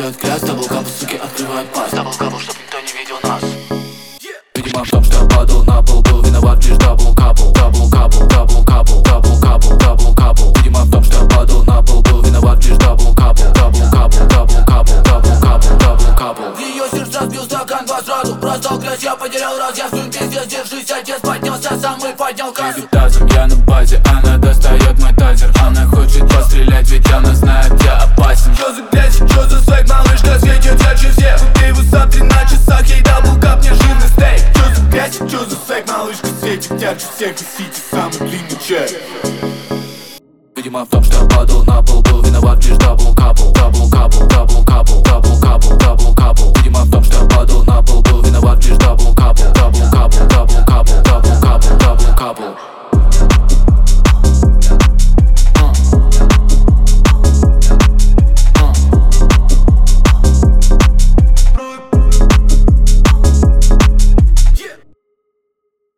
делает грязь. Даблкапл, суки, открывают пасть. Даблкапл, чтоб никто не видел нас. Видимо в том, что я падал на пол, был виноват лишь даблкапл. Даблкапл, даблкапл, даблкапл, даблкапл. Видимо в том, что я падал на пол, был виноват лишь даблкапл. Даблкапл, даблкапл, даблкапл, даблкапл. Ее сердца сбил стакан возврату. Раздал грязь, я потерял раз. Я в своем пиздец, держись, отец поднялся сам и поднял кассу. Тазом я на базе, она достает мой тазер. Она хочет пострелять, ведь она знает, я опасен. Чё за грязь, чё за свек, малышка светит ярче всех. Ты высоты на часах, ей даблкап, мне жирный стейк. Чё за грязь, чё за свек, малышка светит ярче всех. Несите самый длинный чек. Видимо в том, что я падал на пол, был виноват лишь даблкапл.